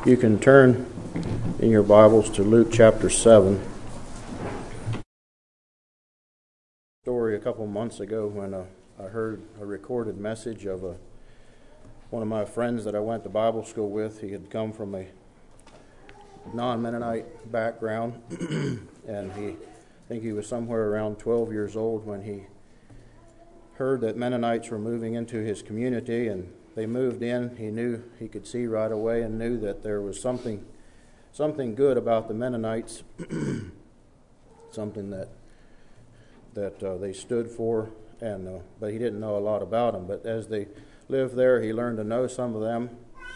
You can turn in your Bibles to Luke chapter 7. Story a couple months ago when I heard a recorded message of one of my friends that I went to Bible school with. He had come from a non-Mennonite background, and I think he was somewhere around 12 years old when he heard that Mennonites were moving into his community, and they moved in. He could see right away and knew that there was something good about the Mennonites, something that they stood for, and but he didn't know a lot about them. But as they lived there, he learned to know some of them.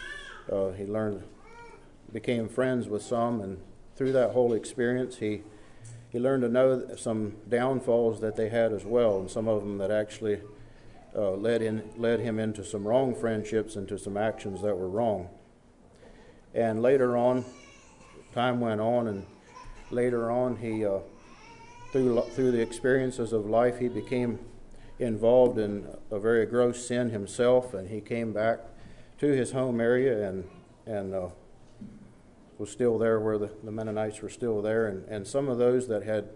Became friends with some, and through that whole experience, he learned to know some downfalls that they had as well, and some of them that actually led him into some wrong friendships, into some actions that were wrong. And later on, time went on, and later on, he through the experiences of life, he became involved in a very gross sin himself, and he came back to his home area and was still there where the Mennonites were still there, and some of those that had,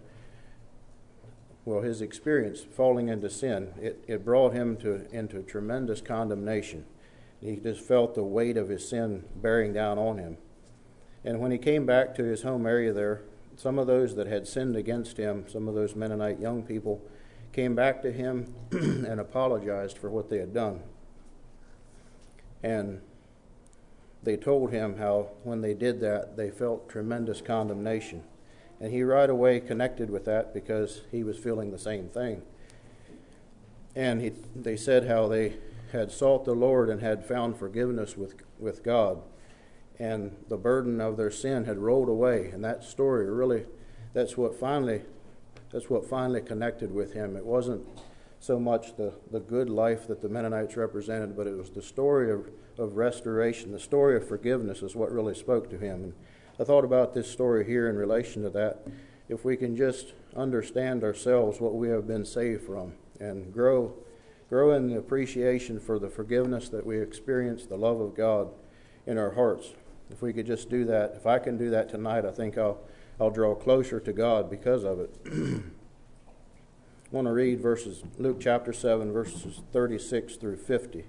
his experience falling into sin, it brought him into tremendous condemnation. He just felt the weight of his sin bearing down on him. And when he came back to his home area there, some of those that had sinned against him, some of those Mennonite young people, came back to him and apologized for what they had done. And they told him how when they did that, they felt tremendous condemnation. And he right away connected with that because he was feeling the same thing. And they said how they had sought the Lord and had found forgiveness with God. And the burden of their sin had rolled away. And that story really, that's what finally connected with him. It wasn't so much the good life that the Mennonites represented, but it was the story of restoration, the story of forgiveness is what really spoke to him. And I thought about this story here in relation to that. If we can just understand ourselves what we have been saved from and grow in the appreciation for the forgiveness that we experience, the love of God in our hearts. If we could just do that, if I can do that tonight, I think I'll draw closer to God because of it. I want to read Luke chapter 7, verses 36 through 50. It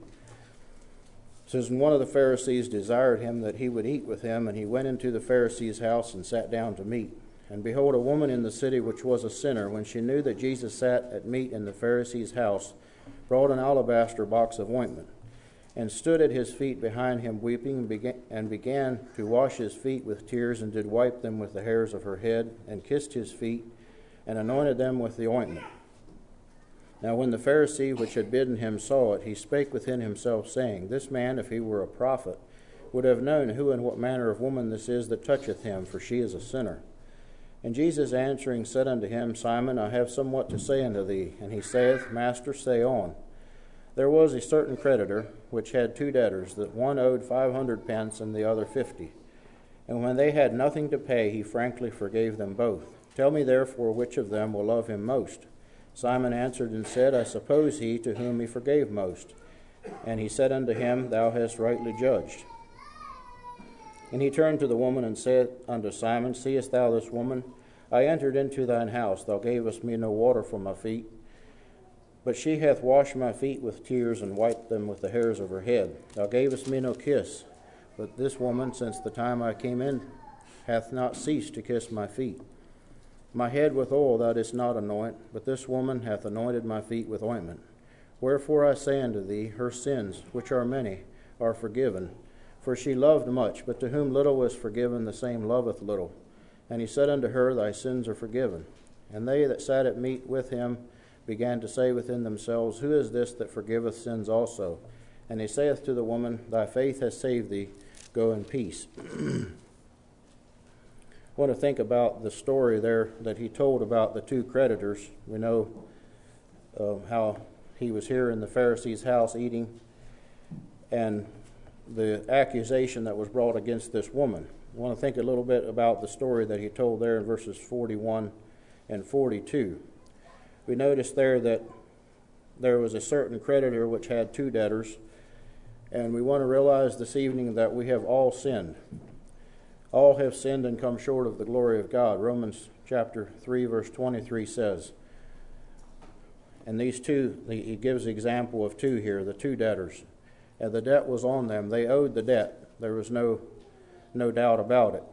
says, "And one of the Pharisees desired him that he would eat with him, and he went into the Pharisee's house and sat down to meat. And behold, a woman in the city which was a sinner, when she knew that Jesus sat at meat in the Pharisee's house, brought an alabaster box of ointment, and stood at his feet behind him weeping, and began to wash his feet with tears, and did wipe them with the hairs of her head, and kissed his feet, and anointed them with the ointment. Now when the Pharisee which had bidden him saw it, he spake within himself, saying, This man, if he were a prophet, would have known who and what manner of woman this is that toucheth him, for she is a sinner. And Jesus answering said unto him, Simon, I have somewhat to say unto thee. And he saith, Master, say on. There was a certain creditor which had 2 debtors, that one owed 500 pence, and the other 50. And when they had nothing to pay, he frankly forgave them both. Tell me therefore which of them will love him most. Simon answered and said, I suppose he to whom he forgave most. And he said unto him, Thou hast rightly judged. And he turned to the woman and said unto Simon, Seest thou this woman? I entered into thine house. Thou gavest me no water for my feet, but she hath washed my feet with tears, and wiped them with the hairs of her head. Thou gavest me no kiss, but this woman, since the time I came in, hath not ceased to kiss my feet. My head with oil thou didst not anoint, but this woman hath anointed my feet with ointment. Wherefore I say unto thee, her sins, which are many, are forgiven. For she loved much, but to whom little is forgiven, the same loveth little. And he said unto her, Thy sins are forgiven. And they that sat at meat with him began to say within themselves, Who is this that forgiveth sins also? And he saith to the woman, Thy faith has saved thee, go in peace. I want to think about the story there that he told about the 2 creditors. We know how he was here in the Pharisee's house eating, and the accusation that was brought against this woman. I want to think a little bit about the story that he told there in verses 41 and 42. We notice there that there was a certain creditor which had 2 debtors, and we want to realize this evening that we have all sinned. All have sinned and come short of the glory of God. Romans chapter 3, verse 23 says, and these two, he gives the example of two here, the two debtors. And the debt was on them. They owed the debt. There was no doubt about it.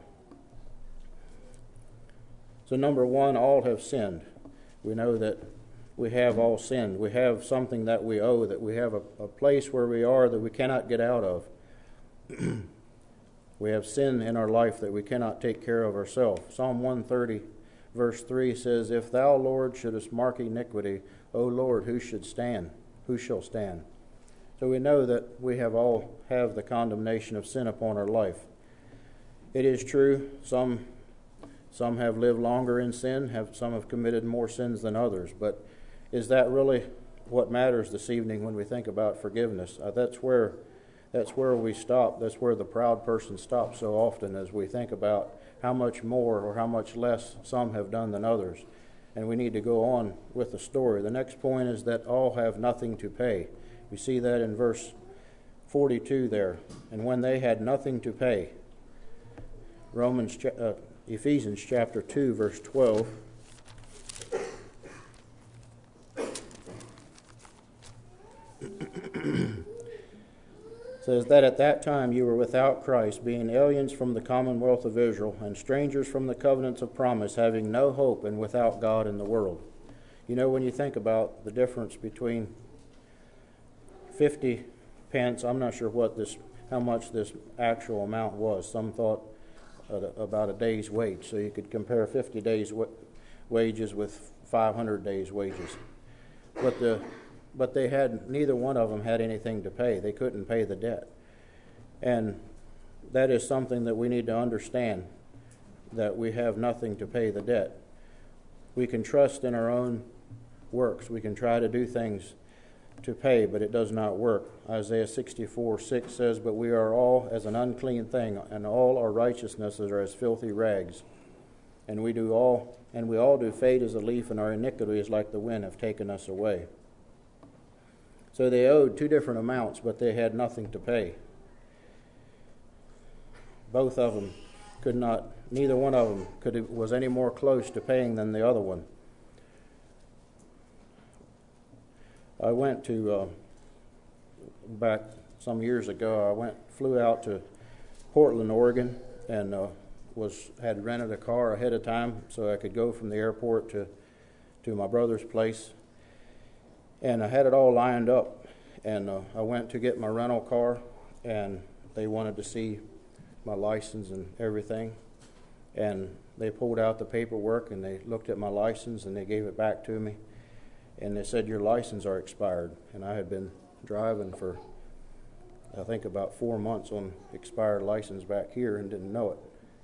So number one, all have sinned. We know that we have all sinned. We have something that we owe, that we have a place where we are that we cannot get out of. We have sin in our life that we cannot take care of ourselves. Psalm 130, verse 3 says, if thou, Lord, shouldest mark iniquity, O Lord, who shall stand? So we know that we all have the condemnation of sin upon our life. It is true, some have lived longer in sin, some have committed more sins than others, but is that really what matters this evening when we think about forgiveness? That's where we stop. That's where the proud person stops so often, as we think about how much more or how much less some have done than others. And we need to go on with the story. The next point is that all have nothing to pay. We see that in verse 42 there. And when they had nothing to pay, Ephesians chapter 2, verse 12. Says that at that time you were without Christ, being aliens from the commonwealth of Israel, and strangers from the covenants of promise, having no hope and without God in the world. You know, when you think about the difference between 50 pence, I'm not sure how much this actual amount was. Some thought about a day's wage, so you could compare 50 days' wages with 500 days' wages. But they had, neither one of them had anything to pay. They couldn't pay the debt. And that is something that we need to understand, that we have nothing to pay the debt. We can trust in our own works. We can try to do things to pay, but it does not work. Isaiah 64:6 says, but we are all as an unclean thing, and all our righteousnesses are as filthy rags. And we all do fade as a leaf, and our iniquities like the wind have taken us away. So they owed two different amounts, but they had nothing to pay. Both of them neither one of them was any more close to paying than the other one. I went to, back some years ago, flew out to Portland, Oregon, and had rented a car ahead of time so I could go from the airport to my brother's place. And I had it all lined up, and I went to get my rental car, and they wanted to see my license and everything. And they pulled out the paperwork, and they looked at my license, and they gave it back to me. And they said, your license are expired. And I had been driving for, I think, about 4 months on expired license back here and didn't know it.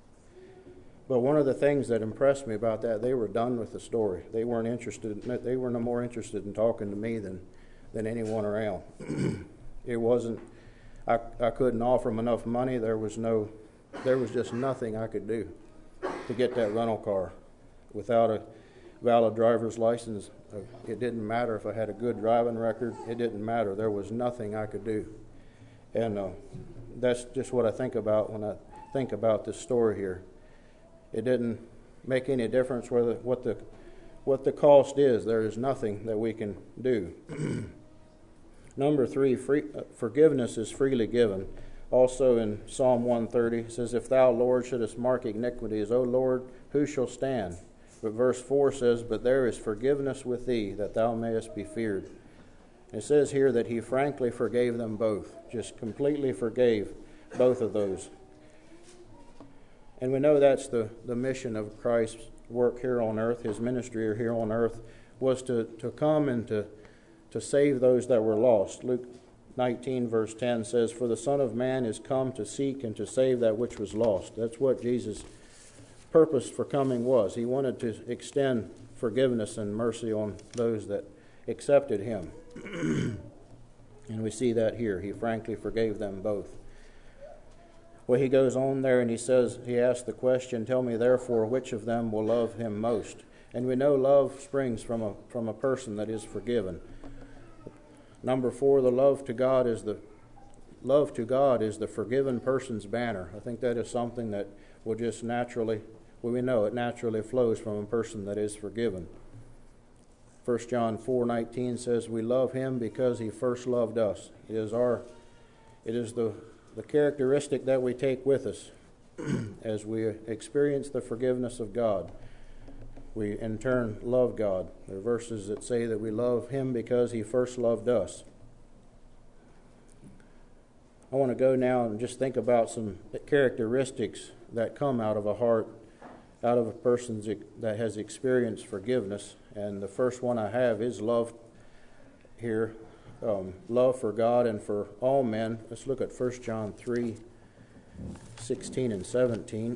But one of the things that impressed me about that, they were done with the story. They weren't interested. They were no more interested in talking to me than anyone around. It wasn't. I couldn't offer them enough money. There was just nothing I could do to get that rental car without a valid driver's license. It didn't matter if I had a good driving record. It didn't matter. There was nothing I could do, and that's just what I think about when I think about this story here. It didn't make any difference what the cost is. There is nothing that we can do. Number 3, forgiveness is freely given. Also in Psalm 130, it says, if thou, Lord, shouldest mark iniquities, O Lord, who shall stand? But verse 4 says, but there is forgiveness with thee, that thou mayest be feared. It says here that he frankly forgave them both, just completely forgave both of those. And we know that's the mission of Christ's work here on earth. His ministry here on earth was to come and to save those that were lost. Luke 19 verse 10 says, for the Son of Man is come to seek and to save that which was lost. That's what Jesus' purpose for coming was. He wanted to extend forgiveness and mercy on those that accepted him. And we see that here. He frankly forgave them both. Well, he goes on there and he asks the question, tell me therefore which of them will love him most. And we know love springs from a person that is forgiven. Number 4, the love to God is love to God is the forgiven person's banner. I think that is something that will just naturally, well, we know it naturally flows from a person that is forgiven. 1 John 4:19 says, we love him because he first loved us. It is the characteristic that we take with us as we experience the forgiveness of God. We in turn love God. There are verses that say that we love him because he first loved us. I want to go now and just think about some characteristics that come out of a heart, out of a person that has experienced forgiveness. And the first one I have is love here, love for God and for all men. Let's look at 1 John 3:16 and 17.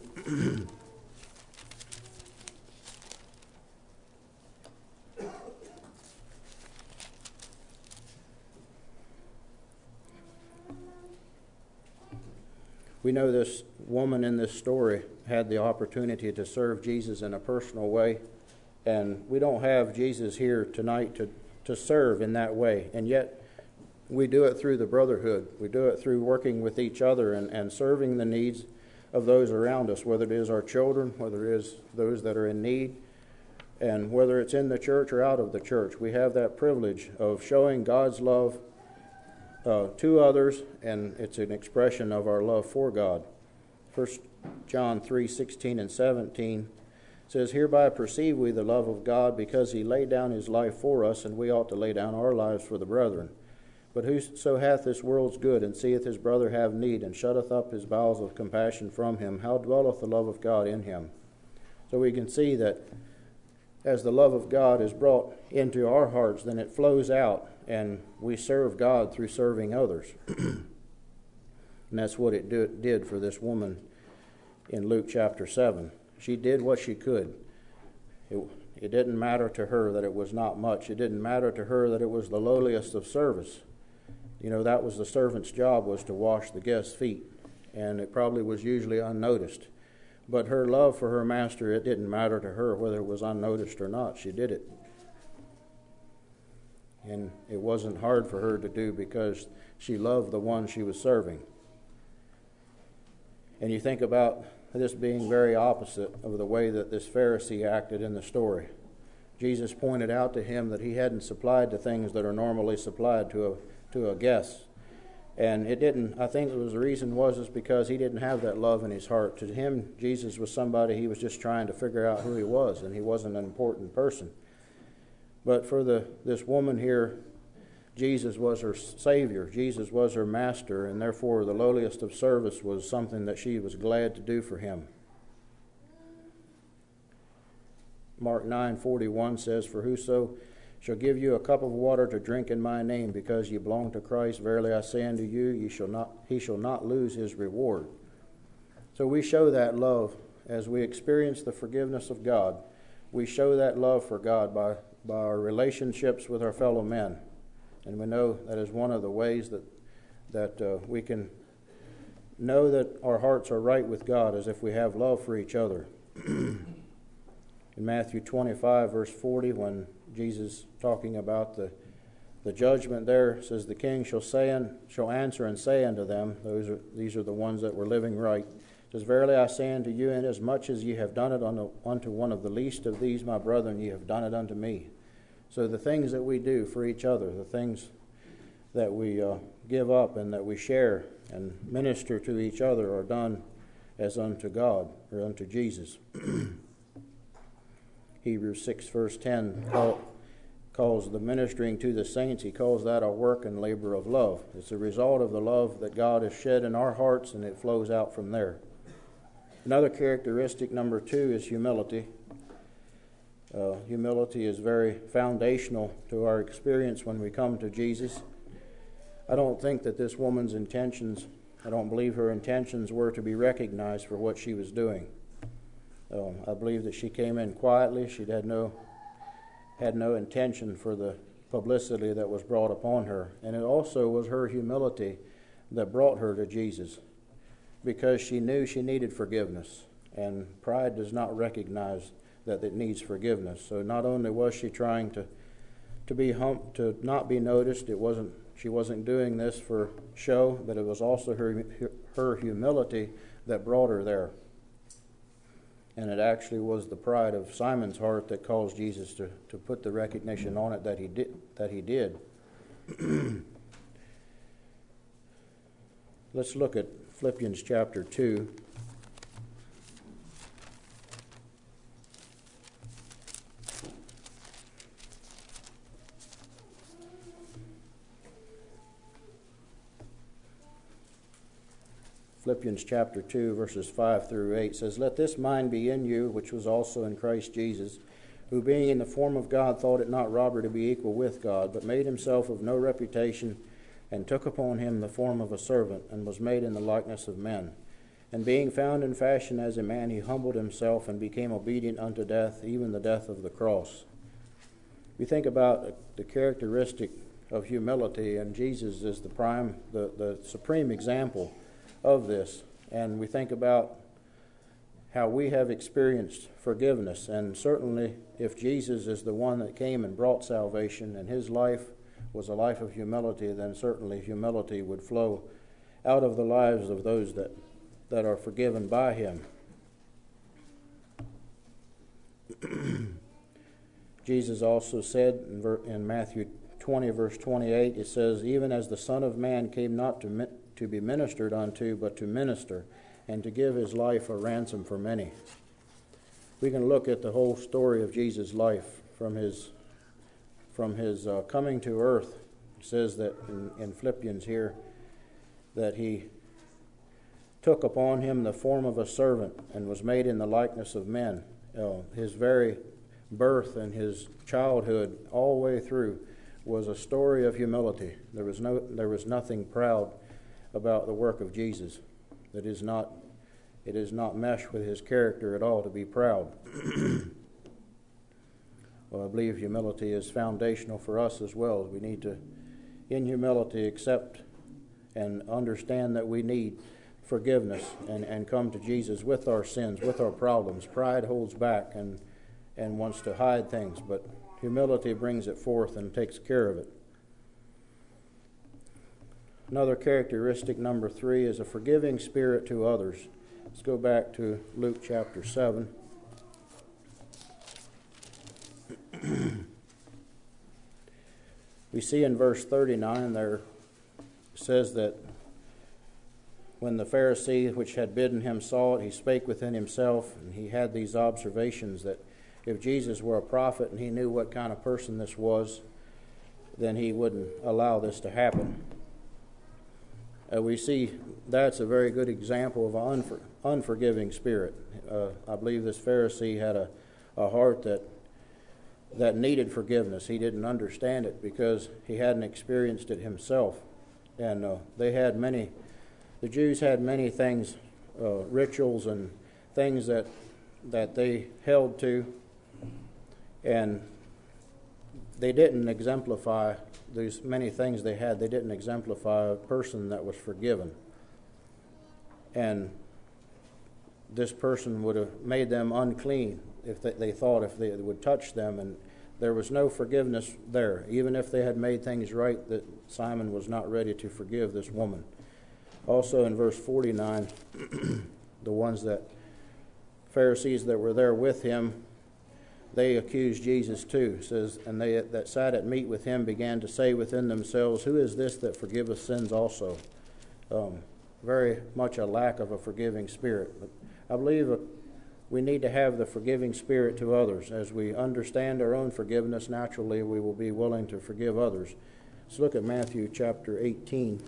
We know this woman in this story had the opportunity to serve Jesus in a personal way, and we don't have Jesus here tonight to serve in that way, and yet we do it through the brotherhood. We do it through working with each other and serving the needs of those around us, whether it is our children, whether it is those that are in need, and whether it's in the church or out of the church. We have that privilege of showing God's love to others, and it's an expression of our love for God. 1 John 3:16 and 17 says, hereby perceive we the love of God, because he laid down his life for us, and we ought to lay down our lives for the brethren. But whoso hath this world's good, and seeth his brother have need, and shutteth up his bowels of compassion from him, how dwelleth the love of God in him? So we can see that as the love of God is brought into our hearts, then it flows out, and we serve God through serving others. And that's what it did for this woman in Luke chapter 7. She did what she could. It didn't matter to her that it was not much. It didn't matter to her that it was the lowliest of service. You know, that was the servant's job, was to wash the guests' feet, and it probably was usually unnoticed. But her love for her master, it didn't matter to her whether it was unnoticed or not. She did it. And it wasn't hard for her to do because she loved the one she was serving. And you think about this being very opposite of the way that this Pharisee acted in the story. Jesus pointed out to him that he hadn't supplied the things that are normally supplied to a guest. And it didn't, I think the reason was because he didn't have that love in his heart. To him, Jesus was somebody he was just trying to figure out who he was, and he wasn't an important person. But for this woman here, Jesus was her Savior. Jesus was her master, and therefore the lowliest of service was something that she was glad to do for him. Mark 9:41 says, for whoso shall give you a cup of water to drink in my name, because ye belong to Christ, verily I say unto you, he shall not lose his reward. So we show that love as we experience the forgiveness of God. We show that love for God by our relationships with our fellow men. And we know that is one of the ways that we can know that our hearts are right with God, as if we have love for each other. In Matthew 25, verse 40, when Jesus talking about the judgment there, says, the king shall answer and say unto them, these are the ones that were living right, says, verily I say unto you, inasmuch as ye have done it unto one of the least of these my brethren, ye have done it unto me. So the things that we do for each other, the things that we give up and that we share and minister to each other, are done as unto God, or unto Jesus. Hebrews 6 verse 10 calls the ministering to the saints, he calls that a work and labor of love. It's a result of the love that God has shed in our hearts, and it flows out from there. Another characteristic, number 2, is humility. Humility is very foundational to our experience when we come to Jesus. I don't think that this woman's intentions, I don't believe her intentions were to be recognized for what she was doing. I believe that she came in quietly. She had no intention for the publicity that was brought upon her. And it also was her humility that brought her to Jesus, because she knew she needed forgiveness. And pride does not recognize that it needs forgiveness. So not only was she trying to not be noticed, it wasn't She wasn't doing this for show, but it was also her humility that brought her there. And it actually was the pride of Simon's heart that caused Jesus to put the recognition on it that he did. Let's look at Philippians chapter 2. Philippians chapter 2, verses 5 through 8 says, "Let this mind be in you, which was also in Christ Jesus, who being in the form of God thought it not robbery to be equal with God, but made himself of no reputation, and took upon him the form of a servant, and was made in the likeness of men. And being found in fashion as a man, he humbled himself, and became obedient unto death, even the death of the cross." We think about the characteristic of humility, and Jesus is the supreme example of this. And we think about how we have experienced forgiveness, and certainly if Jesus is the one that came and brought salvation, and his life was a life of humility, then certainly humility would flow out of the lives of those that are forgiven by him. Jesus also said in Matthew 20, verse 28, it says, "Even as the Son of Man came not to be ministered unto, but to minister, and to give his life a ransom for many." We can look at the whole story of Jesus' life from his coming to earth. It says that in Philippians here that he took upon him the form of a servant and was made in the likeness of men. His very birth and his childhood all the way through was a story of humility. There was nothing proud about the work of Jesus. It is not meshed with his character at all to be proud. Well, I believe humility is foundational for us as well. We need to, in humility, accept and understand that we need forgiveness and come to Jesus with our sins, with our problems. Pride holds back and wants to hide things, but humility brings it forth and takes care of it. Another characteristic, number 3, is a forgiving spirit to others. Let's go back to Luke chapter 7. We see in verse 39 there, it says that when the Pharisee which had bidden him saw it, he spake within himself, and he had these observations that if Jesus were a prophet and he knew what kind of person this was, then he wouldn't allow this to happen. We see that's a very good example of an unforgiving spirit. I believe this Pharisee had a heart that needed forgiveness. He didn't understand it because he hadn't experienced it himself. And the Jews had many things, rituals and things that they held to, and they didn't exemplify these many things they had. They didn't exemplify a person that was forgiven. And this person would have made them unclean if they thought if they would touch them, and there was no forgiveness there. Even if they had made things right, that Simon was not ready to forgive this woman. Also in verse 49, the ones that Pharisees that were there with him, they accused Jesus too. It says, and they that sat at meat with him began to say within themselves, "Who is this that forgiveth sins also?" Very much a lack of a forgiving spirit. But I believe we need to have the forgiving spirit to others. As we understand our own forgiveness, naturally we will be willing to forgive others. Let's look at Matthew chapter 18.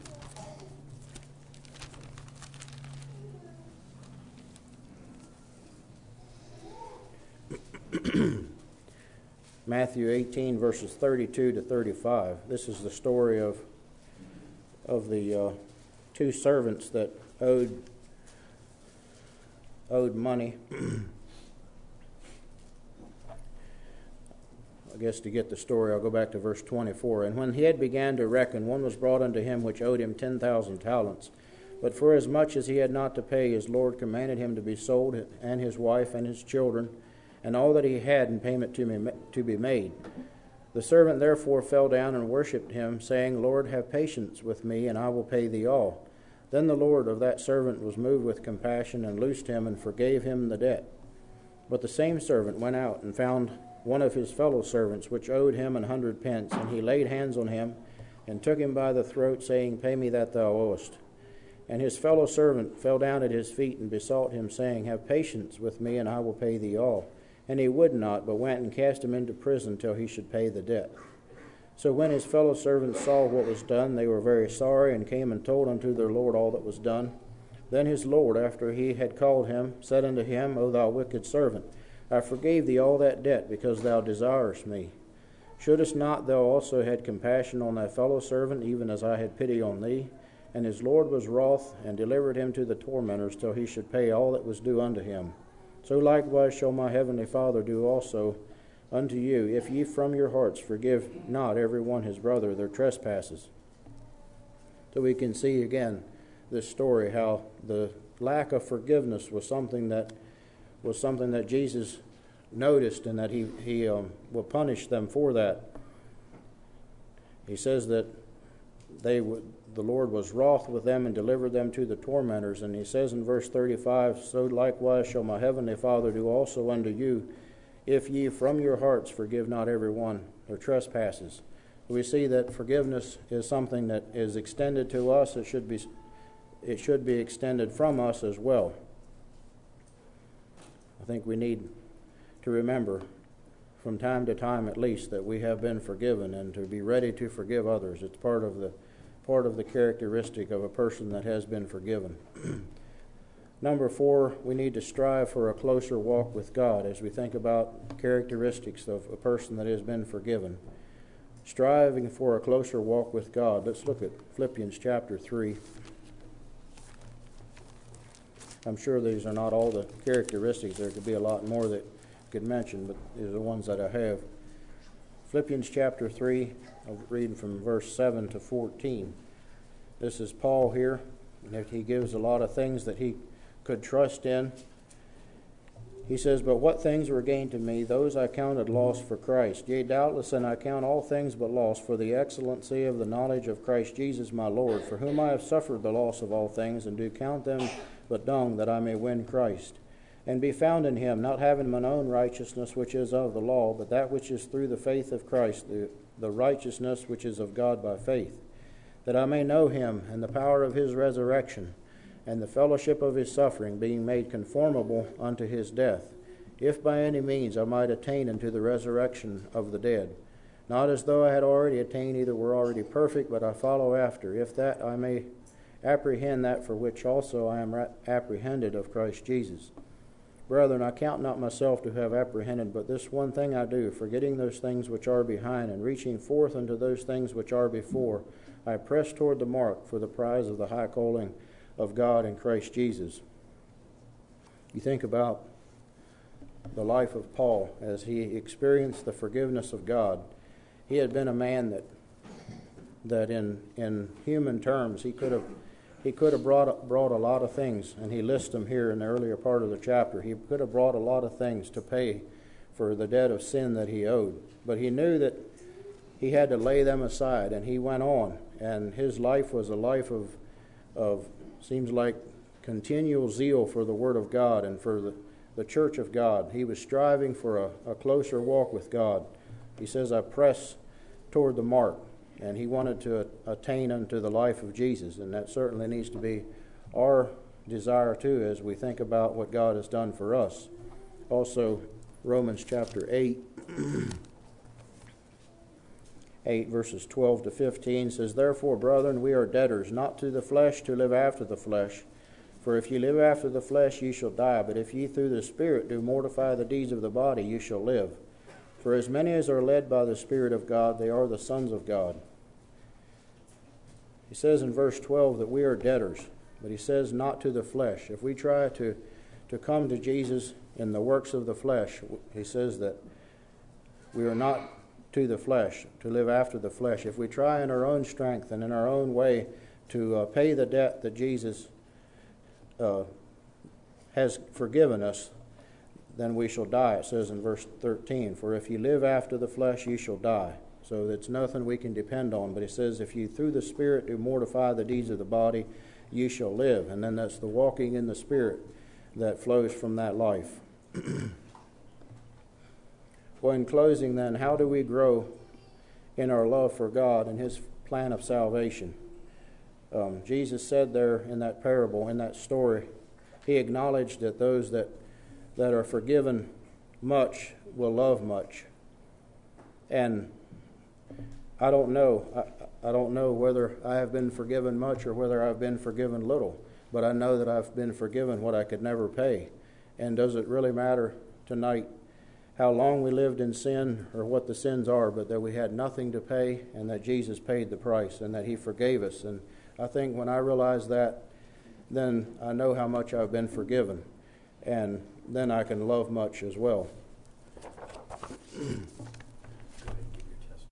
Matthew 18, verses 32 to 35. This is the story of the two servants that owed money. I guess to get the story, I'll go back to verse 24. "And when he had began to reckon, one was brought unto him which owed him 10,000 talents. But for as much as he had not to pay, his Lord commanded him to be sold, and his wife and his children, and all that he had in payment to be made. The servant therefore fell down and worshipped him, saying, Lord, have patience with me, and I will pay thee all. Then the Lord of that servant was moved with compassion, and loosed him, and forgave him the debt. But the same servant went out, and found one of his fellow servants, which owed him 100 pence, and he laid hands on him, and took him by the throat, saying, Pay me that thou owest. And his fellow servant fell down at his feet, and besought him, saying, Have patience with me, and I will pay thee all. And he would not, but went and cast him into prison till he should pay the debt. So when his fellow servants saw what was done, they were very sorry, and came and told unto their Lord all that was done. Then his Lord, after he had called him, said unto him, O thou wicked servant, I forgave thee all that debt, because thou desirest me. Shouldest not thou also had compassion on thy fellow servant, even as I had pity on thee? And his Lord was wroth, and delivered him to the tormentors, till he should pay all that was due unto him. So likewise shall my heavenly Father do also unto you, if ye from your hearts forgive not every one his brother their trespasses. So we can see again this story, how the lack of forgiveness was something that Jesus noticed, and that he will punish them for that. He says that the Lord was wroth with them and delivered them to the tormentors. And he says in verse 35, So likewise shall my heavenly Father do also unto you, if ye from your hearts forgive not every one their trespasses. We see that forgiveness is something that is extended to us. It should be extended from us as well. I think we need to remember from time to time at least that we have been forgiven, and to be ready to forgive others. It's part of the characteristic of a person that has been forgiven. Number 4, we need to strive for a closer walk with God as we think about characteristics of a person that has been forgiven. Striving for a closer walk with God. Let's look at Philippians chapter 3. I'm sure these are not all the characteristics. There could be a lot more that I could mention, but these are the ones that I have. Philippians chapter 3, I'll read from verse 7 to 14. This is Paul here, and he gives a lot of things that he could trust in. He says, But what things were gained to me, those I counted loss for Christ. Yea, doubtless, and I count all things but loss for the excellency of the knowledge of Christ Jesus my Lord, for whom I have suffered the loss of all things, and do count them but dung, that I may win Christ, and be found in him, not having mine own righteousness which is of the law, but that which is through the faith of Christ, the righteousness which is of God by faith, that I may know him and the power of his resurrection, and the fellowship of his suffering, being made conformable unto his death, if by any means I might attain unto the resurrection of the dead. Not as though I had already attained, either were already perfect, but I follow after, if that I may apprehend that for which also I am apprehended of Christ Jesus. Brethren, I count not myself to have apprehended, but this one thing I do, forgetting those things which are behind, and reaching forth unto those things which are before, I press toward the mark for the prize of the high calling of God in Christ Jesus. You think about the life of Paul as he experienced the forgiveness of God. He had been a man that in human terms he could have brought a lot of things, and he lists them here in the earlier part of the chapter. He could have brought a lot of things to pay for the debt of sin that he owed, but he knew that he had to lay them aside, and he went on, and his life was a life of seems like continual zeal for the Word of God and for the church of God. He was striving for a closer walk with God. He says, I press toward the mark. And he wanted to attain unto the life of Jesus. And that certainly needs to be our desire too as we think about what God has done for us. Also, Romans chapter 8, 8 verses 12 to 15 says, Therefore, brethren, we are debtors, not to the flesh, to live after the flesh. For if ye live after the flesh, ye shall die. But if ye through the Spirit do mortify the deeds of the body, ye shall live. For as many as are led by the Spirit of God, they are the sons of God. He says in verse 12 that we are debtors, but he says not to the flesh. If we try to come to Jesus in the works of the flesh, he says that we are not to the flesh, to live after the flesh. If we try in our own strength and in our own way to pay the debt that Jesus has forgiven us, then we shall die. It says in verse 13, for if ye live after the flesh, ye shall die. So it's nothing we can depend on. But it says, if you through the Spirit do mortify the deeds of the body, ye shall live. And then that's the walking in the Spirit that flows from that life. Well, in closing then, how do we grow in our love for God and His plan of salvation? Jesus said there in that parable, in that story, He acknowledged that those that are forgiven much will love much. And I don't know. I don't know whether I have been forgiven much or whether I've been forgiven little. But I know that I've been forgiven what I could never pay. And does it really matter tonight how long we lived in sin or what the sins are, but that we had nothing to pay and that Jesus paid the price and that He forgave us? And I think when I realize that, then I know how much I've been forgiven. And then I can love much as well.